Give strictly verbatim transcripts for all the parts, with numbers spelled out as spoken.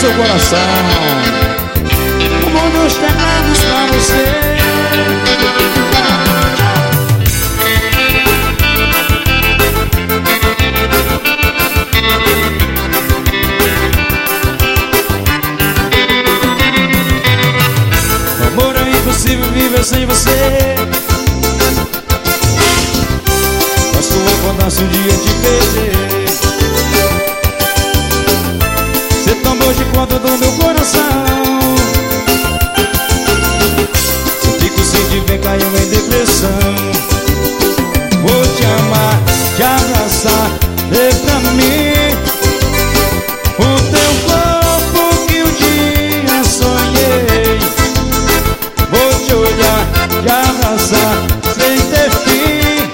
seu coração. O mundo está dando pra você. Amor, é impossível viver sem você. Posso acordar se um dia te perder. Você tomou de conta do meu coração. Se eu fico sem te ver, caiu em depressão. Vou te amar, te abraçar, dê pra mim o teu corpo que um dia sonhei. Vou te olhar, te abraçar, sem ter fim.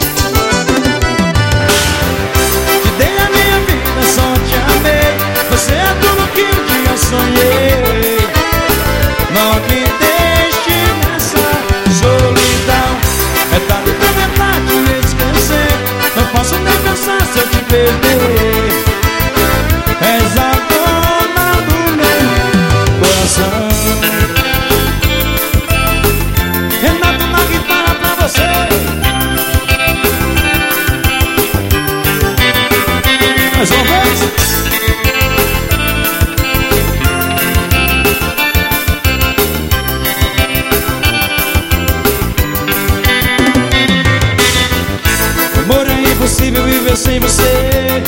Te dei a minha vida, só te amei. Você é tudo que um dia sonhei. Não me deixe nessa solidão. É tarde pra tentar te esquecer. Não posso nem pensar se eu te perder. És a dona do meu coração. Renato na guitarra pra você. Mais uma vez. Amor, é impossível viver sem você.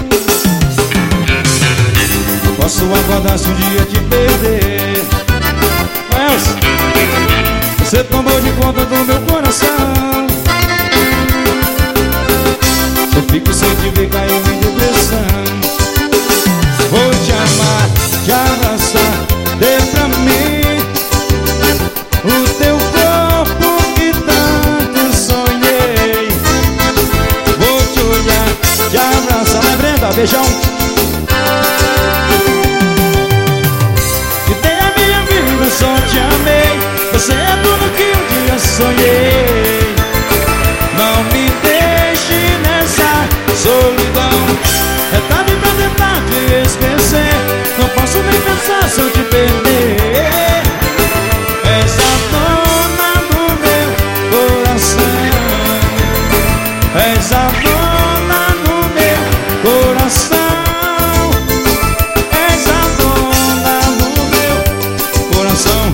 Posso acordar se um dia te perder. Mas você tomou de conta do meu coração. Se eu fico sem te ver, caiu em depressão. Vou te amar, te abraçar, dê pra mim o teu corpo que tanto sonhei. Vou te olhar, te abraçar, né, Brenda? Beijão.